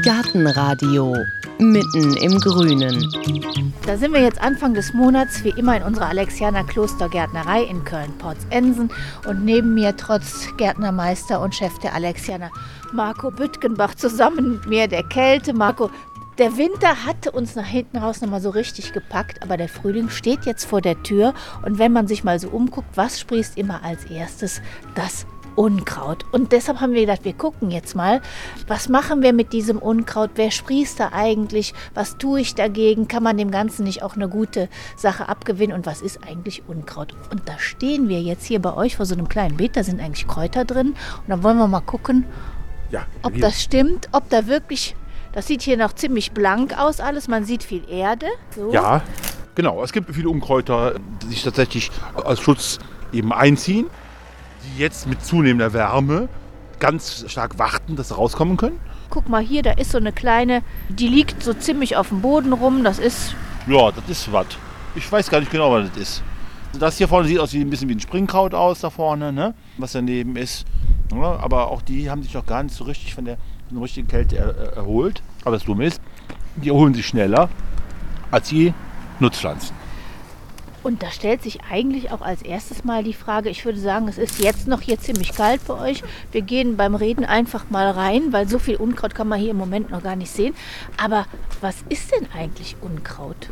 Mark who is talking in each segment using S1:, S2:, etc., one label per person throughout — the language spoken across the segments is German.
S1: Gartenradio mitten im Grünen.
S2: Da sind wir jetzt Anfang des Monats, wie immer in unserer Alexianer Klostergärtnerei in Köln-Porzensen. Und neben mir trotz Gärtnermeister und Chef der Alexianer Marco Büttgenbach zusammen mit mir der Kälte. Marco, der Winter hatte uns nach hinten raus nochmal so richtig gepackt, aber der Frühling steht jetzt vor der Tür. Und wenn man sich mal so umguckt, was sprießt immer als erstes? Das Unkraut. Und deshalb haben wir gedacht, wir gucken jetzt mal, was machen wir mit diesem Unkraut? Wer sprießt da eigentlich? Was tue ich dagegen? Kann man dem Ganzen nicht auch eine gute Sache abgewinnen? Und was ist eigentlich Unkraut? Und da stehen wir jetzt hier bei euch vor so einem kleinen Beet, da sind eigentlich Kräuter drin. Und dann wollen wir mal gucken, ob das stimmt, ob da wirklich, das sieht hier noch ziemlich blank aus alles, man sieht viel Erde. So.
S3: Ja, genau. Es gibt viele Unkräuter, die sich tatsächlich als Schutz eben einziehen, die jetzt mit zunehmender Wärme ganz stark warten, dass sie rauskommen können.
S2: Guck mal hier, da ist so eine kleine, die liegt so ziemlich auf dem Boden rum. Das ist...
S3: Ja, das ist was. Ich weiß gar nicht genau, was das ist. Das hier vorne sieht aus wie ein bisschen wie ein Springkraut aus, da vorne, ne? Was daneben ist. Ja, aber auch die haben sich noch gar nicht so richtig von der richtigen Kälte erholt. Aber das Dumme ist, die erholen sich schneller als die Nutzpflanzen.
S2: Und da stellt sich eigentlich auch als erstes mal die Frage, ich würde sagen, es ist jetzt noch hier ziemlich kalt bei euch. Wir gehen beim Reden einfach mal rein, weil so viel Unkraut kann man hier im Moment noch gar nicht sehen. Aber was ist denn eigentlich Unkraut?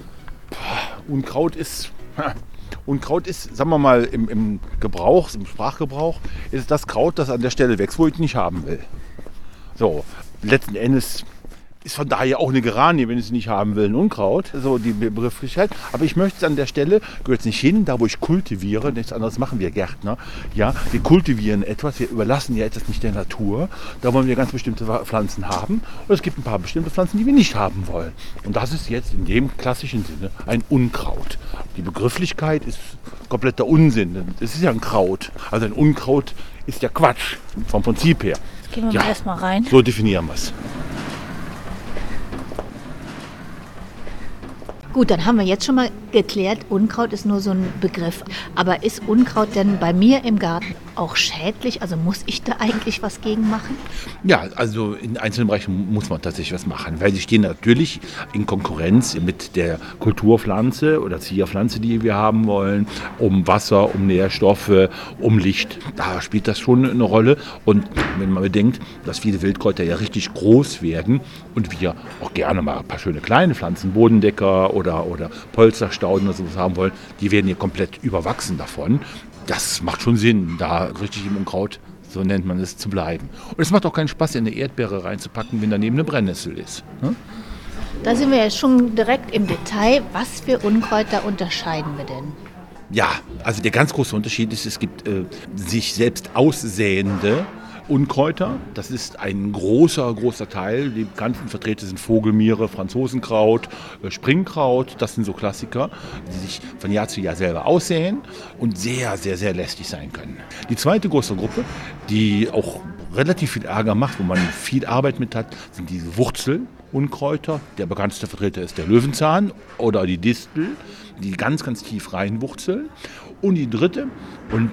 S3: Unkraut ist, sagen wir mal, im Gebrauch, im Sprachgebrauch, ist es das Kraut, das an der Stelle wächst, wo ich nicht haben will. So, letzten Endes ist von daher auch eine Geranie, wenn ich sie nicht haben will, ein Unkraut, so die Begrifflichkeit. Aber ich möchte es an der Stelle, gehört es nicht hin, da wo ich kultiviere, nichts anderes machen wir Gärtner. Ja, wir kultivieren etwas, wir überlassen ja etwas nicht der Natur. Da wollen wir ganz bestimmte Pflanzen haben. Und es gibt ein paar bestimmte Pflanzen, die wir nicht haben wollen. Und das ist jetzt in dem klassischen Sinne ein Unkraut. Die Begrifflichkeit ist kompletter Unsinn. Es ist ja ein Kraut. Also ein Unkraut ist ja Quatsch, vom Prinzip her.
S2: Jetzt gehen wir mal erstmal rein.
S3: So definieren wir es.
S2: Gut, dann haben wir jetzt schon mal geklärt, Unkraut ist nur so ein Begriff. Aber ist Unkraut denn bei mir im Garten auch schädlich? Also muss ich da eigentlich was gegen machen?
S3: Ja, also in einzelnen Bereichen muss man tatsächlich was machen, weil sie stehen natürlich in Konkurrenz mit der Kulturpflanze oder Zierpflanze, die wir haben wollen, um Wasser, um Nährstoffe, um Licht. Da spielt das schon eine Rolle. Und wenn man bedenkt, dass viele Wildkräuter ja richtig groß werden und wir auch gerne mal ein paar schöne kleine Pflanzen, Bodendecker oder Polsterstauden oder sowas haben wollen, die werden hier komplett überwachsen davon. Das macht schon Sinn, da richtig im Unkraut, so nennt man es, zu bleiben. Und es macht auch keinen Spaß, in eine Erdbeere reinzupacken, wenn daneben eine Brennnessel ist. Ne?
S2: Da sind wir jetzt schon direkt im Detail. Was für Unkräuter unterscheiden wir denn?
S3: Ja, also der ganz große Unterschied ist, es gibt sich selbst aussäende Unkräuter. Das ist ein großer Teil. Die bekannten Vertreter sind Vogelmiere, Franzosenkraut, Springkraut. Das sind so Klassiker, die sich von Jahr zu Jahr selber aussäen und sehr, sehr, sehr lästig sein können. Die zweite große Gruppe, die auch relativ viel Ärger macht, wo man viel Arbeit mit hat, sind diese Wurzelunkräuter. Der bekannteste Vertreter ist der Löwenzahn oder die Distel, die ganz, ganz tief reinwurzeln. Und die dritte und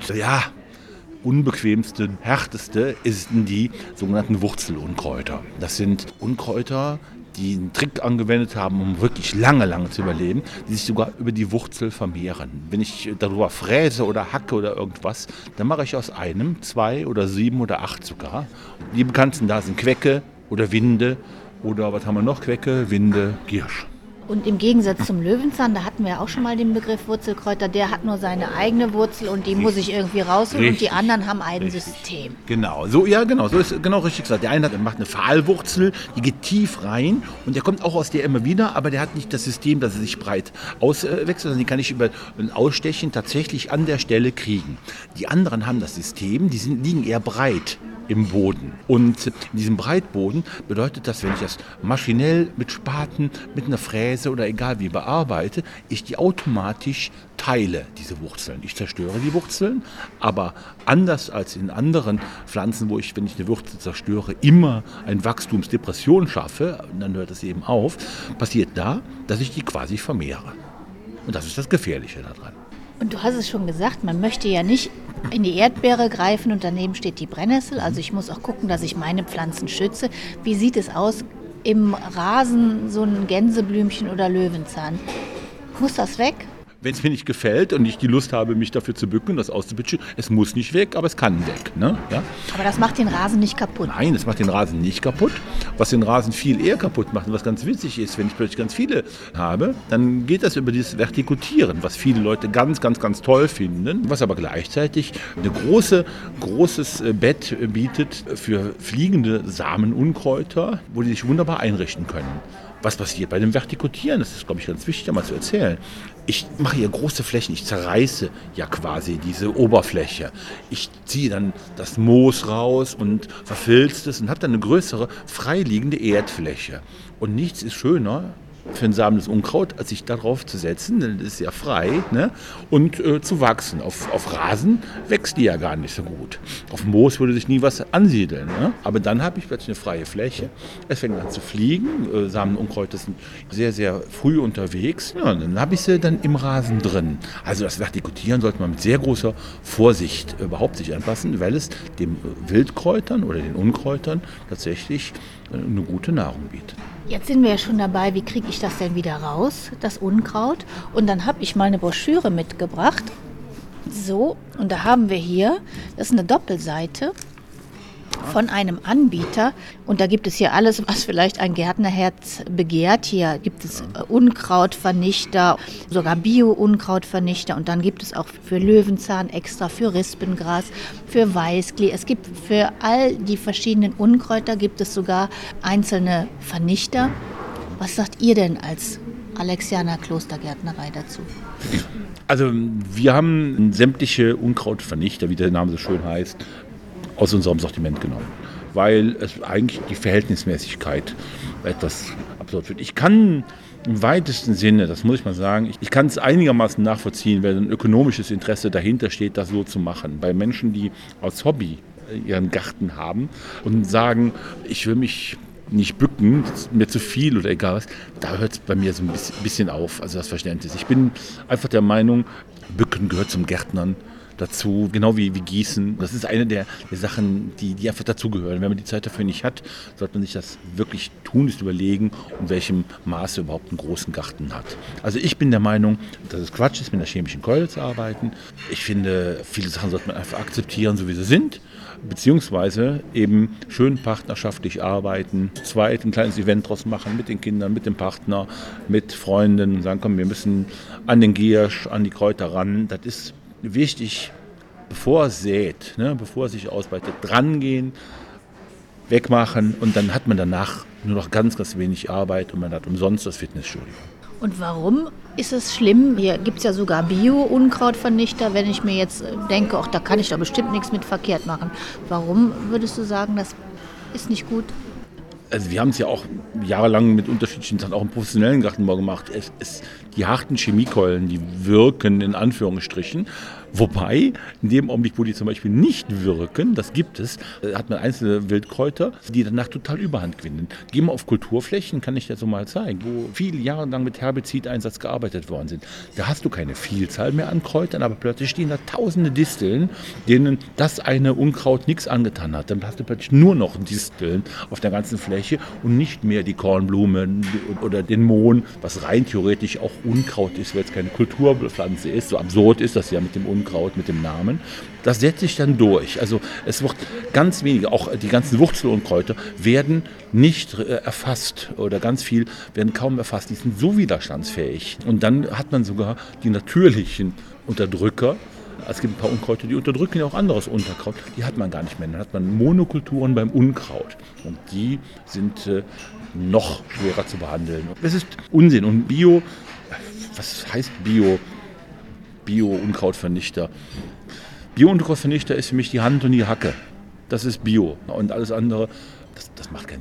S3: unbequemste, härteste sind die sogenannten Wurzelunkräuter. Das sind Unkräuter, die einen Trick angewendet haben, um wirklich lange zu überleben, die sich sogar über die Wurzel vermehren. Wenn ich darüber fräse oder hacke oder irgendwas, dann mache ich aus einem 2 oder 7 oder 8 sogar. Die bekanntesten da sind Quecke oder Winde oder was haben wir noch? Quecke, Winde, Giersch.
S2: Und im Gegensatz zum Löwenzahn, da hatten wir auch schon mal den Begriff Wurzelkräuter, der hat nur seine eigene Wurzel und die muss ich irgendwie rausholen. Und die anderen haben ein System.
S3: Genau, so ist genau richtig gesagt. Der eine macht eine Pfahlwurzel, die geht tief rein und der kommt auch aus der immer wieder, aber der hat nicht das System, dass er sich breit auswächst, sondern die kann ich über ein Ausstechen tatsächlich an der Stelle kriegen. Die anderen haben das System, liegen eher breit im Boden. Und in diesem Breitboden bedeutet das, wenn ich das maschinell mit Spaten, mit einer Fräse oder egal wie bearbeite, ich die automatisch teile, diese Wurzeln. Ich zerstöre die Wurzeln, aber anders als in anderen Pflanzen, wo ich, wenn ich eine Wurzel zerstöre, immer eine Wachstumsdepression schaffe, und dann hört es eben auf, passiert da, dass ich die quasi vermehre. Und das ist das Gefährliche daran.
S2: Und du hast es schon gesagt, man möchte ja nicht in die Erdbeere greifen und daneben steht die Brennnessel. Also ich muss auch gucken, dass ich meine Pflanzen schütze. Wie sieht es aus im Rasen, so ein Gänseblümchen oder Löwenzahn? Muss das weg?
S3: Wenn es mir nicht gefällt und ich die Lust habe, mich dafür zu bücken, das auszubitschen, es muss nicht weg, aber es kann weg. Ne? Ja?
S2: Aber das macht den Rasen nicht kaputt.
S3: Nein, das macht den Rasen nicht kaputt. Was den Rasen viel eher kaputt macht und was ganz witzig ist, wenn ich plötzlich ganz viele habe, dann geht das über dieses Vertikutieren, was viele Leute ganz, ganz, ganz toll finden, was aber gleichzeitig ein großes Bett bietet für fliegende Samenunkräuter, wo die sich wunderbar einrichten können. Was passiert bei dem Vertikutieren? Das ist, glaube ich, ganz wichtig, da mal zu erzählen. Ich mache hier große Flächen, ich zerreiße ja quasi diese Oberfläche. Ich ziehe dann das Moos raus und verfilzt es und habe dann eine größere freiliegende Erdfläche. Und nichts ist schöner für ein samendes Unkraut, als sich darauf zu setzen, denn das ist ja frei, ne? Und zu wachsen. Auf Rasen wächst die ja gar nicht so gut. Auf Moos würde sich nie was ansiedeln. Ne? Aber dann habe ich plötzlich eine freie Fläche. Es fängt an zu fliegen. Samenunkräuter sind sehr, sehr früh unterwegs. Ja, und dann habe ich sie dann im Rasen drin. Also das Vertikutieren sollte man mit sehr großer Vorsicht überhaupt sich anpassen, weil es den Wildkräutern oder den Unkräutern tatsächlich eine gute Nahrung bietet.
S2: Jetzt sind wir ja schon dabei, wie kriege ich das denn wieder raus, das Unkraut? Und dann habe ich mal eine Broschüre mitgebracht. So, und da haben wir hier, das ist eine Doppelseite von einem Anbieter. Und da gibt es hier alles, was vielleicht ein Gärtnerherz begehrt. Hier gibt es Unkrautvernichter, sogar Bio-Unkrautvernichter. Und dann gibt es auch für Löwenzahn extra, für Rispengras, für Weißklee. Es gibt für all die verschiedenen Unkräuter gibt es sogar einzelne Vernichter. Was sagt ihr denn als Alexianer Klostergärtnerei dazu?
S3: Also wir haben sämtliche Unkrautvernichter, wie der Name so schön heißt, aus unserem Sortiment genommen, weil es eigentlich die Verhältnismäßigkeit etwas absurd wird. Ich kann im weitesten Sinne, das muss ich mal sagen, ich kann es einigermaßen nachvollziehen, wenn ein ökonomisches Interesse dahinter steht, das so zu machen. Bei Menschen, die aus Hobby ihren Garten haben und sagen, ich will mich nicht bücken, das ist mir zu viel oder egal was, da hört es bei mir so ein bisschen auf, also das Verständnis. Ich bin einfach der Meinung, Bücken gehört zum Gärtnern dazu, genau wie Gießen. Das ist eine der Sachen, die einfach dazugehören. Wenn man die Zeit dafür nicht hat, sollte man sich das wirklich tunlichst überlegen, in welchem Maße überhaupt einen großen Garten hat. Also ich bin der Meinung, dass es Quatsch ist, mit einer chemischen Keule zu arbeiten. Ich finde, viele Sachen sollte man einfach akzeptieren, so wie sie sind, beziehungsweise eben schön partnerschaftlich arbeiten, zu zweit ein kleines Event draus machen mit den Kindern, mit dem Partner, mit Freunden und sagen, komm, wir müssen an den Giersch, an die Kräuter ran. Das ist wichtig, bevor er sät, ne, bevor er sich ausbreitet, drangehen, wegmachen und dann hat man danach nur noch ganz, ganz wenig Arbeit und man hat umsonst das Fitnessstudio.
S2: Und warum ist es schlimm? Hier gibt es ja sogar Bio-Unkrautvernichter. Wenn ich mir jetzt denke, ach, da kann ich doch bestimmt nichts mit verkehrt machen. Warum würdest du sagen, das ist nicht gut?
S3: Also wir haben es ja auch jahrelang mit unterschiedlichen Sachen auch im professionellen Gartenbau gemacht. Die harten Chemiekeulen, die wirken in Anführungsstrichen. Wobei, in dem Augenblick, wo die zum Beispiel nicht wirken, das gibt es, hat man einzelne Wildkräuter, die danach total Überhand gewinnen. Gehen wir auf Kulturflächen, kann ich dir so mal zeigen, wo viele Jahre lang mit Herbizideinsatz gearbeitet worden sind. Da hast du keine Vielzahl mehr an Kräutern, aber plötzlich stehen da tausende Disteln, denen das eine Unkraut nichts angetan hat. Dann hast du plötzlich nur noch Disteln auf der ganzen Fläche und nicht mehr die Kornblumen oder den Mohn, was rein theoretisch auch Unkraut ist, weil es keine Kulturpflanze ist. So absurd ist das ja mit dem Unkraut, mit dem Namen. Das setzt sich dann durch. Also es wird ganz wenige, auch die ganzen Wurzelunkräuter werden nicht erfasst oder ganz viel werden kaum erfasst. Die sind so widerstandsfähig. Und dann hat man sogar die natürlichen Unterdrücker. Es gibt ein paar Unkräuter, die unterdrücken ja auch anderes Unterkraut. Die hat man gar nicht mehr. Dann hat man Monokulturen beim Unkraut. Und die sind noch schwerer zu behandeln. Das ist Unsinn. Und Bio, was heißt Bio? Bio-Unkrautvernichter. Bio-Unkrautvernichter ist für mich die Hand und die Hacke. Das ist Bio. Und alles andere, das macht keinen Sinn.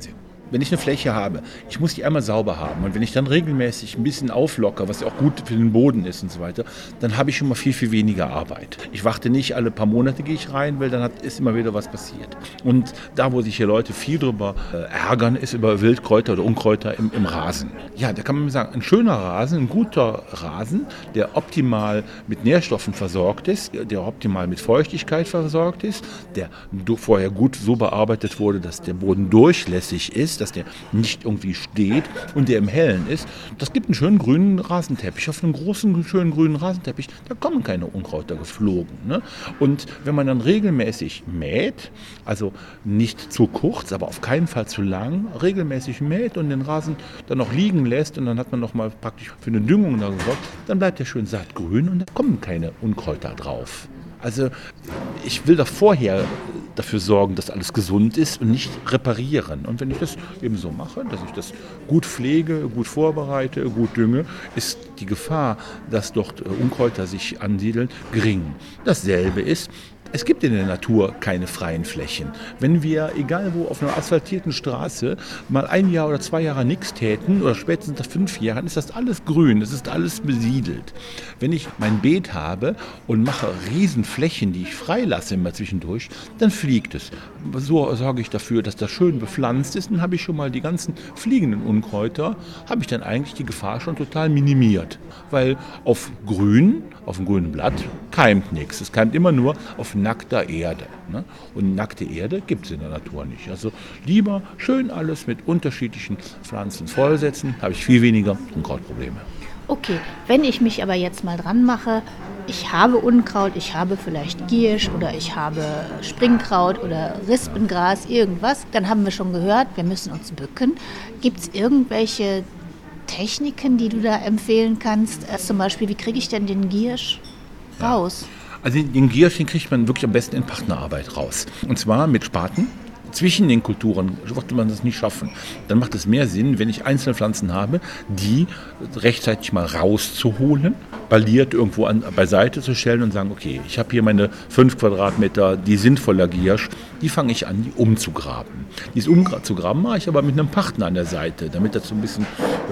S3: wenn ich eine Fläche habe, ich muss die einmal sauber haben. Und wenn ich dann regelmäßig ein bisschen auflocker, was ja auch gut für den Boden ist und so weiter, dann habe ich schon mal viel, viel weniger Arbeit. Ich warte nicht, alle paar Monate gehe ich rein, weil dann ist immer wieder was passiert. Und da, wo sich hier Leute viel drüber ärgern, ist über Wildkräuter oder Unkräuter im Rasen. Ja, da kann man sagen, ein schöner Rasen, ein guter Rasen, der optimal mit Nährstoffen versorgt ist, der optimal mit Feuchtigkeit versorgt ist, der vorher gut so bearbeitet wurde, dass der Boden durchlässig ist, dass der nicht irgendwie steht und der im Hellen ist. Das gibt einen schönen grünen Rasenteppich. Auf einem großen, schönen grünen Rasenteppich, da kommen keine Unkräuter geflogen. Ne? Und wenn man dann regelmäßig mäht, also nicht zu kurz, aber auf keinen Fall zu lang, regelmäßig mäht und den Rasen dann noch liegen lässt und dann hat man noch mal praktisch für eine Düngung da gesorgt, dann bleibt der schön sattgrün und da kommen keine Unkräuter drauf. Also ich will doch vorher dafür sorgen, dass alles gesund ist und nicht reparieren. Und wenn ich das eben so mache, dass ich das gut pflege, gut vorbereite, gut dünge, ist die Gefahr, dass dort Unkräuter sich ansiedeln, gering. Dasselbe ist, es gibt in der Natur keine freien Flächen. Wenn wir, egal wo, auf einer asphaltierten Straße mal 1 Jahr oder 2 Jahre nichts täten oder spätestens nach 5 Jahren, ist das alles grün, das ist alles besiedelt. Wenn ich mein Beet habe und mache Riesenflächen, die ich freilasse immer zwischendurch, dann fliegt es. So sorge ich dafür, dass das schön bepflanzt ist, dann habe ich schon mal die ganzen fliegenden Unkräuter, habe ich dann eigentlich die Gefahr schon total minimiert. Weil auf dem grünen Blatt keimt nichts. Es keimt immer nur auf nackter Erde. Ne? Und nackte Erde gibt es in der Natur nicht. Also lieber schön alles mit unterschiedlichen Pflanzen vollsetzen, habe ich viel weniger Unkrautprobleme.
S2: Okay, wenn ich mich aber jetzt mal dran mache, ich habe Unkraut, ich habe vielleicht Giersch oder ich habe Springkraut oder Rispengras, irgendwas, dann haben wir schon gehört, wir müssen uns bücken. Gibt es irgendwelche Techniken, die du da empfehlen kannst? Zum Beispiel, wie kriege ich denn den Giersch raus?
S3: Also den Giersch, den kriegt man wirklich am besten in Partnerarbeit raus. Und zwar mit Spaten. Zwischen den Kulturen wird man das nicht schaffen. Dann macht es mehr Sinn, wenn ich einzelne Pflanzen habe, die rechtzeitig mal rauszuholen, balliert irgendwo beiseite zu stellen und sagen, okay, ich habe hier meine 5 Quadratmeter, die sind voller Giersch, die fange ich an, die umzugraben. Dieses Umzugraben mache ich aber mit einem Partner an der Seite, damit das so ein bisschen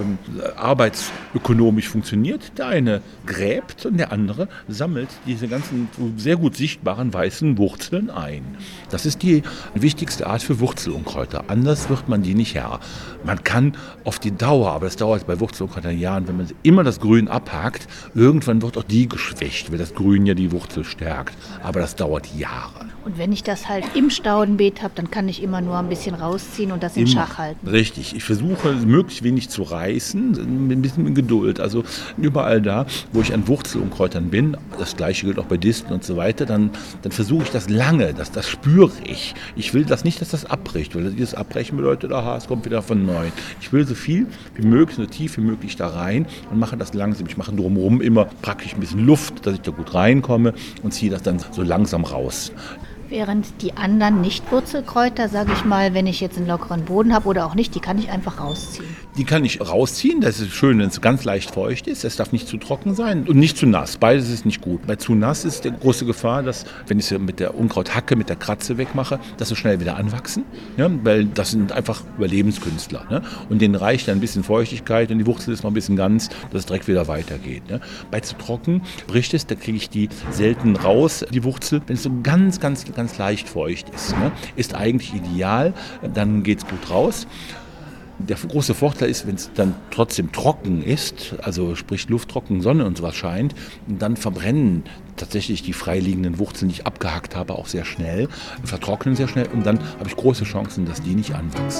S3: arbeitsökonomisch funktioniert. Der eine gräbt und der andere sammelt diese ganzen sehr gut sichtbaren weißen Wurzeln ein. Das ist die wichtigste Art für Wurzelunkräuter. Anders wird man die nicht Herr. Man kann auf die Dauer, aber das dauert bei Wurzelunkräutern Jahren, wenn man immer das Grün abhakt, irgendwann wird auch die geschwächt, weil das Grün ja die Wurzel stärkt. Aber das dauert Jahre.
S2: Und wenn ich das halt im Staudenbeet habe, dann kann ich immer nur ein bisschen rausziehen und das in Schach halten.
S3: Richtig. Ich versuche, möglichst wenig zu reißen, ein bisschen mit Geduld. Also überall da, wo ich an Wurzelunkräutern bin, das Gleiche gilt auch bei Disteln und so weiter, dann versuche ich das lange, das spüre ich. Ich will das nicht, dass das abbricht, weil dieses Abbrechen bedeutet, aha, es kommt wieder von neu. Ich will so viel wie möglich, so tief wie möglich da rein und mache das langsam. Ich mache drumherum immer praktisch ein bisschen Luft, dass ich da gut reinkomme und ziehe das dann so langsam raus.
S2: Während die anderen Nicht-Wurzelkräuter, sage ich mal, wenn ich jetzt einen lockeren Boden habe oder auch nicht, die kann ich einfach rausziehen.
S3: Die kann ich rausziehen, das ist schön, wenn es ganz leicht feucht ist. Es darf nicht zu trocken sein und nicht zu nass. Beides ist nicht gut. Bei zu nass ist die große Gefahr, dass, wenn ich sie mit der Unkrauthacke, mit der Kratze wegmache, dass sie schnell wieder anwachsen. Ja, weil das sind einfach Überlebenskünstler. Ne? Und denen reicht dann ein bisschen Feuchtigkeit und die Wurzel ist noch ein bisschen ganz, dass es direkt wieder weitergeht. Ne? Bei zu trocken bricht es, da kriege ich die selten raus, die Wurzel. Wenn es so ganz leicht feucht ist, ne? Ist eigentlich ideal, dann geht es gut raus. Der große Vorteil ist, wenn es dann trotzdem trocken ist, also sprich lufttrocken, Sonne und sowas scheint, dann verbrennen tatsächlich die freiliegenden Wurzeln, die ich abgehackt habe, auch sehr schnell, vertrocknen sehr schnell und dann habe ich große Chancen, dass die nicht anwachsen.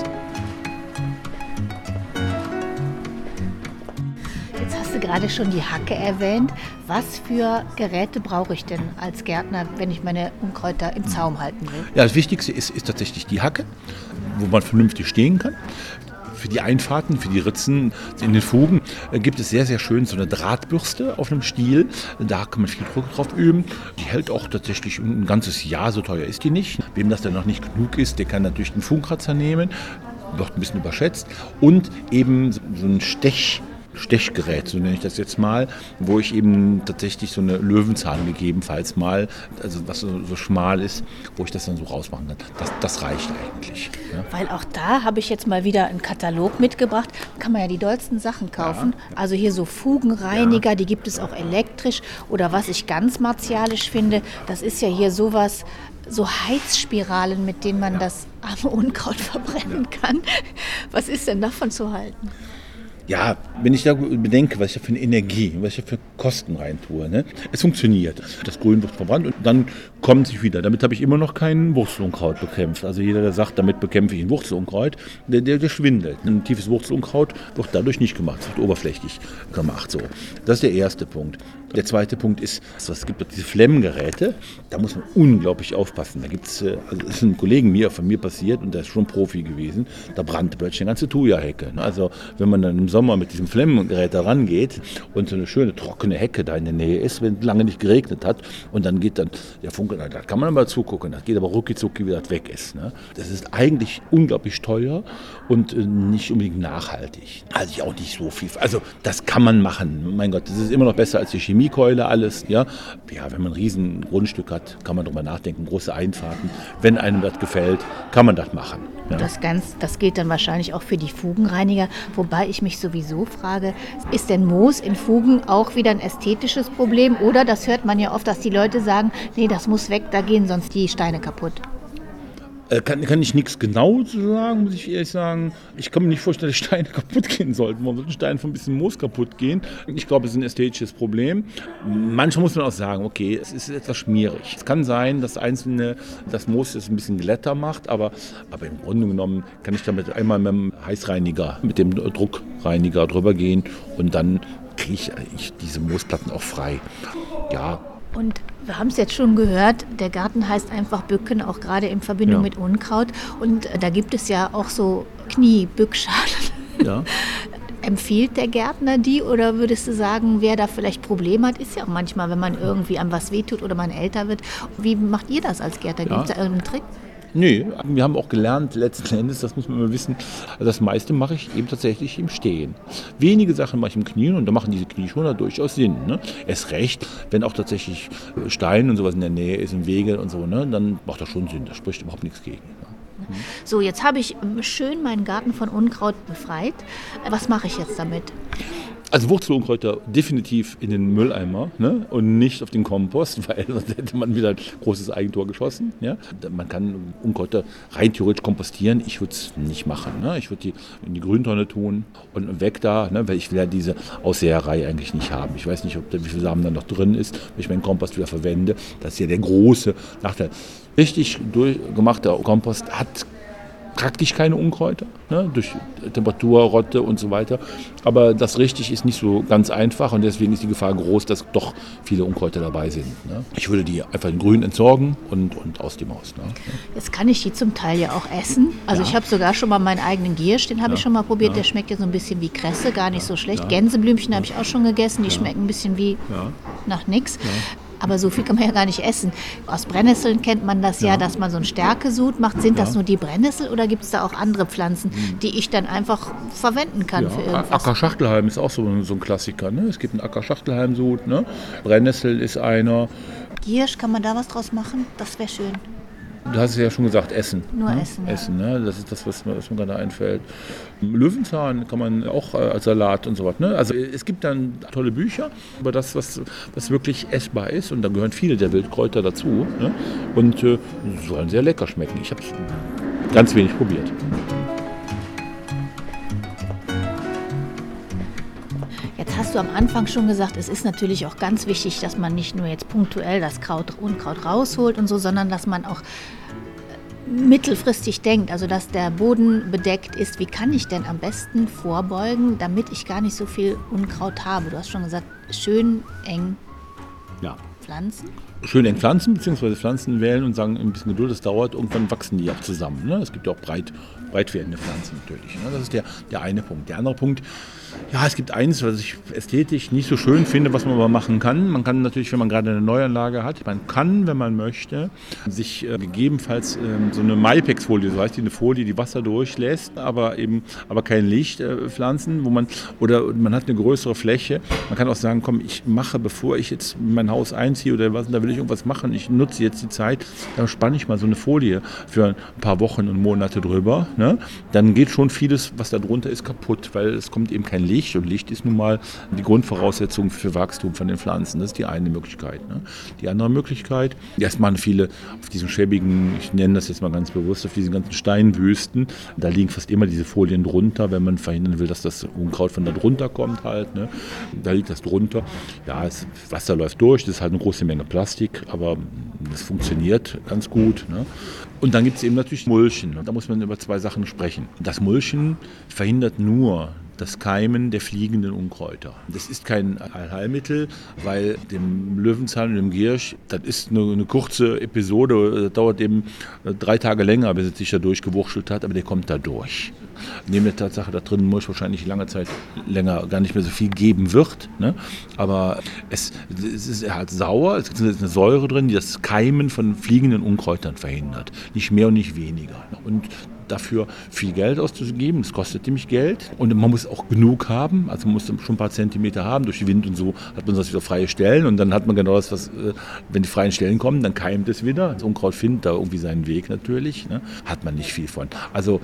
S2: Gerade schon die Hacke erwähnt. Was für Geräte brauche ich denn als Gärtner, wenn ich meine Unkräuter im Zaum halten will?
S3: Ja, das Wichtigste ist tatsächlich die Hacke, wo man vernünftig stehen kann. Für die Einfahrten, für die Ritzen in den Fugen gibt es sehr, sehr schön so eine Drahtbürste auf einem Stiel. Da kann man viel Druck drauf üben. Die hält auch tatsächlich ein ganzes Jahr, so teuer ist die nicht. Wem das dann noch nicht genug ist, der kann natürlich einen Fugenkratzer nehmen, wird ein bisschen überschätzt. Und eben so ein Stechgerät, so nenne ich das jetzt mal, wo ich eben tatsächlich so eine Löwenzahn gegebenenfalls mal, also was so schmal ist, wo ich das dann so rausmachen kann. Das reicht eigentlich. Ja.
S2: Weil auch da habe ich jetzt mal wieder einen Katalog mitgebracht. Kann man ja die dollsten Sachen kaufen. Ja. Also hier so Fugenreiniger, die gibt es auch elektrisch. Oder was ich ganz martialisch finde, das ist ja hier sowas, so Heizspiralen, mit denen man das arme Unkraut verbrennen kann. Was ist denn davon zu halten?
S3: Ja, wenn ich da bedenke, was ich da für eine Energie, was ich da für Kosten reintue, ne? Es funktioniert. Das Grün wird verbrannt und dann kommt sich wieder. Damit habe ich immer noch kein Wurzelunkraut bekämpft. Also jeder, der sagt, damit bekämpfe ich ein Wurzelunkraut, der schwindelt. Ein tiefes Wurzelunkraut wird dadurch nicht gemacht, es wird oberflächlich gemacht. So. Das ist der erste Punkt. Der zweite Punkt ist, es gibt diese Flemmgeräte, da muss man unglaublich aufpassen. Da gibt es, also das ist ein Kollegen von mir passiert und der ist schon Profi gewesen, da brannte plötzlich eine ganze Thuja-Hecke. Also wenn man dann im Sommer mit diesem Flemmgerät da rangeht und so eine schöne trockene Hecke da in der Nähe ist, wenn es lange nicht geregnet hat und dann geht dann der Funke, da kann man mal zugucken, das geht aber rucki-zucki, wie das weg ist. Ne? Das ist eigentlich unglaublich teuer und nicht unbedingt nachhaltig. Also auch nicht so viel. Also das kann man machen. Mein Gott, das ist immer noch besser als die Chemiekeule, alles. Ja, wenn man ein riesen Grundstück hat, kann man darüber nachdenken, große Einfahrten. Wenn einem das gefällt, kann man das machen. Ja.
S2: Das gilt dann wahrscheinlich auch für die Fugenreiniger, wobei ich mich sowieso frage, ist denn Moos in Fugen auch wieder ein ästhetisches Problem? Oder, das hört man ja oft, dass die Leute sagen, nee, das muss weg, da gehen sonst die Steine kaputt.
S3: Kann ich nichts genau zu sagen, muss ich ehrlich sagen. Ich kann mir nicht vorstellen, dass Steine kaputt gehen sollten. Warum sollten Steine von ein bisschen Moos kaputt gehen? Ich glaube, es ist ein ästhetisches Problem. Manchmal muss man auch sagen, okay, es ist etwas schmierig. Es kann sein, dass das Moos es ein bisschen glatter macht, aber im Grunde genommen kann ich damit einmal mit dem Heißreiniger, mit dem Druckreiniger drüber gehen und dann kriege ich diese Moosplatten auch frei. Ja.
S2: Und wir haben es jetzt schon gehört, der Garten heißt einfach Bücken, auch gerade in Verbindung mit Unkraut. Und da gibt es ja auch so Kniebückschalen. Ja. Empfiehlt der Gärtner die oder würdest du sagen, wer da vielleicht Probleme hat? Ist ja auch manchmal, wenn man irgendwie an was wehtut oder man älter wird. Wie macht ihr das als Gärtner? Gibt es da irgendeinen Trick?
S3: Nee, wir haben auch gelernt, letzten Endes, das muss man immer wissen, das meiste mache ich eben tatsächlich im Stehen. Wenige Sachen mache ich im Knien und da machen diese Knieschoner durchaus Sinn. Ne? Erst recht, wenn auch tatsächlich Stein und sowas in der Nähe ist, im Wege und so, ne? Dann macht das schon Sinn, da spricht überhaupt nichts gegen. Ne?
S2: So, jetzt habe ich schön meinen Garten von Unkraut befreit. Was mache ich jetzt damit?
S3: Also Wurzelunkräuter definitiv in den Mülleimer, ne? Und nicht auf den Kompost, weil sonst hätte man wieder ein großes Eigentor geschossen. Ja? Man kann Unkräuter rein theoretisch kompostieren. Ich würde es nicht machen. Ne? Ich würde die in die Grüntonne tun und weg da, ne? Weil ich will ja diese Aussäerei eigentlich nicht haben. Ich weiß nicht, wie viel Samen da noch drin ist, wenn ich meinen Kompost wieder verwende. Das ist ja der große Nachteil. Richtig durchgemachter Kompost hat praktisch keine Unkräuter, ne, durch Temperatur, Rotte und so weiter. Aber das richtig ist nicht so ganz einfach und deswegen ist die Gefahr groß, dass doch viele Unkräuter dabei sind. Ne. Ich würde die einfach in Grün entsorgen und aus dem Haus. Ne.
S2: Jetzt kann ich die zum Teil ja auch essen. Also ich habe sogar schon mal meinen eigenen Giersch, den habe ich schon mal probiert. Der schmeckt ja so ein bisschen wie Kresse, gar nicht so schlecht. Gänseblümchen habe ich auch schon gegessen, die schmecken ein bisschen wie nach nix. Ja. Aber so viel kann man ja gar nicht essen. Aus Brennnesseln kennt man das ja, dass man so einen Stärkesud macht. Sind das nur die Brennnessel oder gibt es da auch andere Pflanzen, die ich dann einfach verwenden kann für irgendwas?
S3: Ackerschachtelhalm ist auch so ein Klassiker. Ne? Es gibt einen Ackerschachtelhalmsud, ne? Brennnessel ist einer.
S2: Giersch, kann man da was draus machen? Das wäre schön.
S3: Du hast es ja schon gesagt, Essen.
S2: Nur Essen.
S3: Essen, ne? Das ist das, was mir gerade einfällt. Löwenzahn kann man auch als Salat und so was. Ne? Also es gibt dann tolle Bücher über das, was wirklich essbar ist. Und da gehören viele der Wildkräuter dazu. Ne? Und sollen sehr lecker schmecken. Ich habe es ganz wenig probiert.
S2: Jetzt hast du am Anfang schon gesagt, es ist natürlich auch ganz wichtig, dass man nicht nur jetzt punktuell das Unkraut rausholt und so, sondern dass man auch mittelfristig denkt, also dass der Boden bedeckt ist. Wie kann ich denn am besten vorbeugen, damit ich gar nicht so viel Unkraut habe? Du hast schon gesagt, schön eng pflanzen.
S3: schön eng pflanzen, beziehungsweise Pflanzen wählen und sagen, ein bisschen Geduld, das dauert, irgendwann wachsen die auch zusammen. Ne? Es gibt ja auch breit werdende Pflanzen natürlich. Ne? Das ist der eine Punkt. Der andere Punkt, ja, es gibt eins, was ich ästhetisch nicht so schön finde, was man aber machen kann. Man kann natürlich, wenn man gerade eine Neuanlage hat, man kann, wenn man möchte, sich gegebenenfalls so eine Maipex-Folie, so heißt die, eine Folie, die Wasser durchlässt, aber kein Licht pflanzen, oder man hat eine größere Fläche. Man kann auch sagen, komm, ich mache, bevor ich jetzt in mein Haus einziehe oder was, da will ich irgendwas machen, ich nutze jetzt die Zeit, dann spanne ich mal so eine Folie für ein paar Wochen und Monate drüber. Ne? Dann geht schon vieles, was da drunter ist, kaputt, weil es kommt eben kein Licht, und Licht ist nun mal die Grundvoraussetzung für Wachstum von den Pflanzen. Das ist die eine Möglichkeit. Ne? Die andere Möglichkeit, das machen viele auf diesen schäbigen, ich nenne das jetzt mal ganz bewusst, auf diesen ganzen Steinwüsten, da liegen fast immer diese Folien drunter, wenn man verhindern will, dass das Unkraut von da drunter kommt halt. Ne? Da liegt das drunter. Ja, das Wasser läuft durch, das ist halt eine große Menge Plastik, aber das funktioniert ganz gut. Ne? Und dann gibt es eben natürlich Mulchen. Da muss man über zwei Sachen sprechen. Das Mulchen verhindert nur das Keimen der fliegenden Unkräuter. Das ist kein Allheilmittel, weil dem Löwenzahn und dem Giersch, das ist eine kurze Episode, das dauert eben 3 Tage länger, bis es sich da durchgewurschtelt hat, aber der kommt da durch. Neben der Tatsache, da drin Mulch wahrscheinlich lange Zeit länger gar nicht mehr so viel geben wird, ne? Aber es ist halt sauer, es ist eine Säure drin, die das Keimen von fliegenden Unkräutern verhindert. Nicht mehr und nicht weniger. Und dafür viel Geld auszugeben, das kostet nämlich Geld und man muss auch genug haben, also man muss schon ein paar Zentimeter haben, durch den Wind und so hat man sonst wieder freie Stellen und dann hat man genau das, was, wenn die freien Stellen kommen, dann keimt es wieder, das Unkraut findet da irgendwie seinen Weg natürlich, ne? Hat man nicht viel von. Also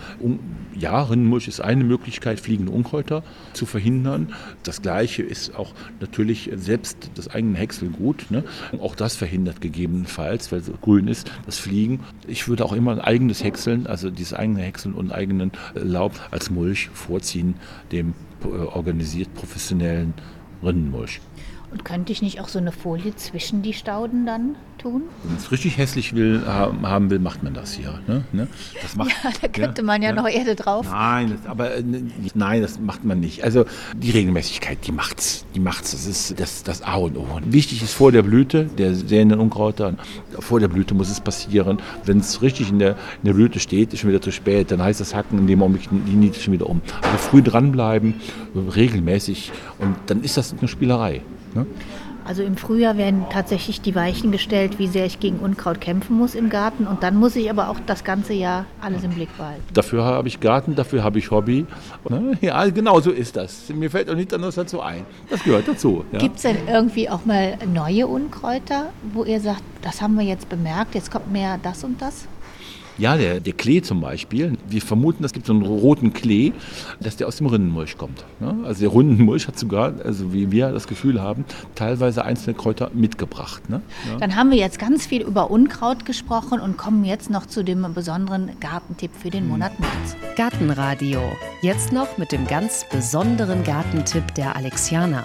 S3: ja, Rindenmulch ist eine Möglichkeit, fliegende Unkräuter zu verhindern. Das Gleiche ist auch natürlich selbst das eigene Häckselgut, ne? Auch das verhindert gegebenenfalls, weil es grün ist, das Fliegen. Ich würde auch immer ein eigenes Häckseln, also dieses eigene Häckseln und eigenen Laub als Mulch vorziehen, dem organisiert professionellen Rindenmulch.
S2: Und könnte ich nicht auch so eine Folie zwischen die Stauden dann tun?
S3: Wenn man es richtig hässlich haben will, macht man das ja. Ne? Das macht,
S2: ja, da könnte man ja noch Erde drauf.
S3: Nein, das macht man nicht. Also die Regelmäßigkeit, die macht's. Das ist das A und O. Wichtig ist vor der Blüte, der säenden Unkräuter, vor der Blüte muss es passieren. Wenn es richtig in der Blüte steht, ist schon wieder zu spät. Dann heißt das Hacken in dem Augenblick, die niete schon wieder um. Also früh dranbleiben, regelmäßig. Und dann ist das eine Spielerei. Ne?
S2: Also im Frühjahr werden tatsächlich die Weichen gestellt, wie sehr ich gegen Unkraut kämpfen muss im Garten. Und dann muss ich aber auch das ganze Jahr alles im Blick behalten.
S3: Dafür habe ich Garten, dafür habe ich Hobby. Ja, genau so ist das. Mir fällt auch nichts anderes dazu ein. Das gehört dazu. Ja.
S2: Gibt es denn irgendwie auch mal neue Unkräuter, wo ihr sagt, das haben wir jetzt bemerkt, jetzt kommt mehr das und das?
S3: Ja, der Klee zum Beispiel. Wir vermuten, es gibt so einen roten Klee, dass der aus dem Rindenmulch kommt. Also der Rindenmulch hat sogar, also wie wir das Gefühl haben, teilweise einzelne Kräuter mitgebracht. Ne? Ja.
S2: Dann haben wir jetzt ganz viel über Unkraut gesprochen und kommen jetzt noch zu dem besonderen Gartentipp für den Monat März.
S1: Gartenradio. Jetzt noch mit dem ganz besonderen Gartentipp der Alexianer.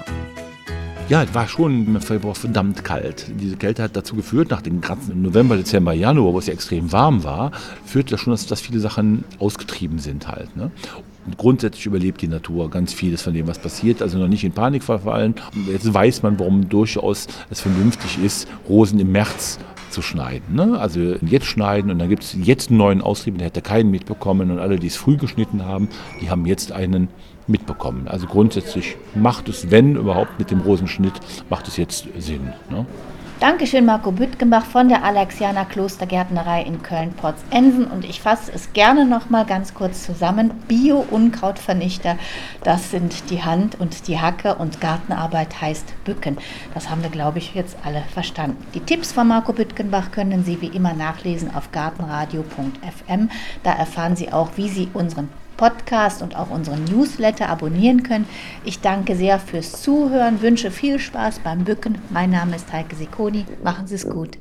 S3: Ja, es war schon im Februar verdammt kalt. Diese Kälte hat dazu geführt, nach dem ganzen November, Dezember, Januar, wo es ja extrem warm war, führte das schon, dass viele Sachen ausgetrieben sind halt. Ne? Und grundsätzlich überlebt die Natur ganz vieles von dem, was passiert, also noch nicht in Panik verfallen. Jetzt weiß man, warum durchaus es vernünftig ist, Rosen im März zu schneiden. Ne? Also jetzt schneiden und dann gibt es jetzt einen neuen Austrieb, der hätte keinen mitbekommen und alle, die es früh geschnitten haben, die haben jetzt einen mitbekommen. Also grundsätzlich macht es, wenn überhaupt mit dem Rosenschnitt, macht es jetzt Sinn. Ne?
S2: Dankeschön, Marco Büttgenbach von der Alexianer Klostergärtnerei in Köln-Porz-Ensen. Und ich fasse es gerne noch mal ganz kurz zusammen. Bio-Unkrautvernichter, das sind die Hand und die Hacke und Gartenarbeit heißt Bücken. Das haben wir, glaube ich, jetzt alle verstanden. Die Tipps von Marco Büttgenbach können Sie wie immer nachlesen auf gartenradio.fm. Da erfahren Sie auch, wie Sie unseren Podcast und auch unseren Newsletter abonnieren können. Ich danke sehr fürs Zuhören, wünsche viel Spaß beim Bücken. Mein Name ist Heike Sicconi. Machen Sie es gut.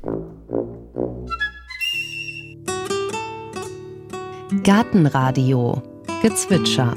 S1: Gartenradio Gezwitscher.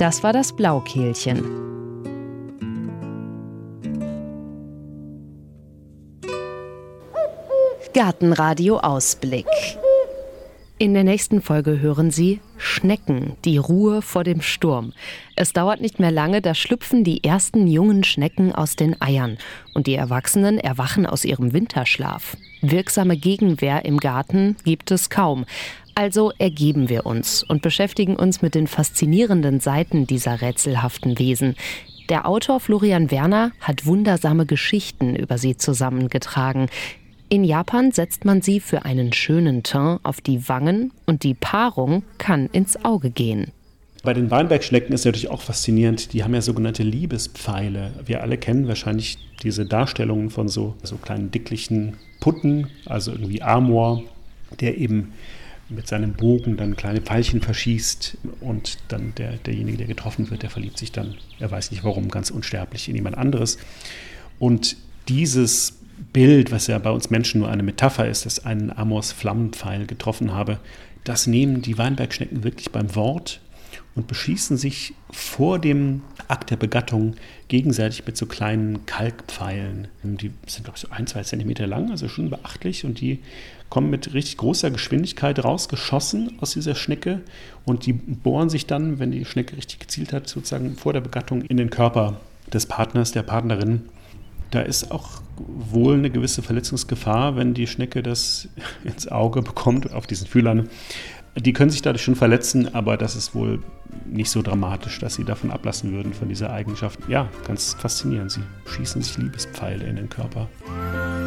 S1: Das war das Blaukehlchen. Gartenradio Ausblick. In der nächsten Folge hören Sie Schnecken, die Ruhe vor dem Sturm. Es dauert nicht mehr lange, da schlüpfen die ersten jungen Schnecken aus den Eiern und die Erwachsenen erwachen aus ihrem Winterschlaf. Wirksame Gegenwehr im Garten gibt es kaum. Also ergeben wir uns und beschäftigen uns mit den faszinierenden Seiten dieser rätselhaften Wesen. Der Autor Florian Werner hat wundersame Geschichten über sie zusammengetragen. In Japan setzt man sie für einen schönen Teint auf die Wangen und die Paarung kann ins Auge gehen.
S4: Bei den Weinbergschnecken ist natürlich auch faszinierend, die haben ja sogenannte Liebespfeile. Wir alle kennen wahrscheinlich diese Darstellungen von so kleinen dicklichen Putten, also irgendwie Amor, der eben mit seinem Bogen dann kleine Pfeilchen verschießt und dann derjenige, der getroffen wird, der verliebt sich dann, er weiß nicht warum, ganz unsterblich in jemand anderes. Und dieses Bild, was ja bei uns Menschen nur eine Metapher ist, dass einen Amors Flammenpfeil getroffen habe, das nehmen die Weinbergschnecken wirklich beim Wort und beschießen sich vor dem Akt der Begattung gegenseitig mit so kleinen Kalkpfeilen. Die sind, glaube ich, so 1-2 Zentimeter lang, also schon beachtlich, und die kommen mit richtig großer Geschwindigkeit rausgeschossen aus dieser Schnecke und die bohren sich dann, wenn die Schnecke richtig gezielt hat, sozusagen vor der Begattung in den Körper des Partners, der Partnerin. Da ist auch wohl eine gewisse Verletzungsgefahr, wenn die Schnecke das ins Auge bekommt, auf diesen Fühlern. Die können sich dadurch schon verletzen, aber das ist wohl nicht so dramatisch, dass sie davon ablassen würden, von dieser Eigenschaft. Ja, ganz faszinierend. Sie schießen sich Liebespfeile in den Körper.